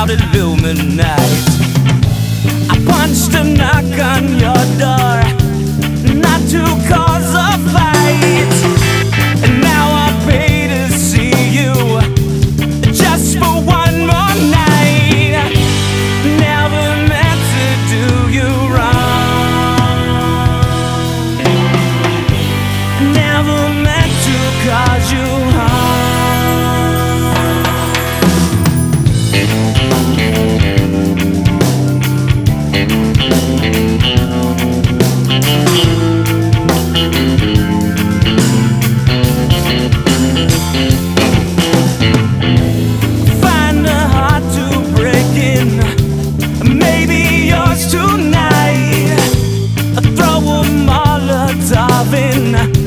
out illuminate. I punched a knock on your door, not to cause a fight, and now I pay to see you just for one more night. Never meant to do you wrong, never meant to cause you harm. Find a heart to break in, maybe yours tonight. Throw a Molotov in.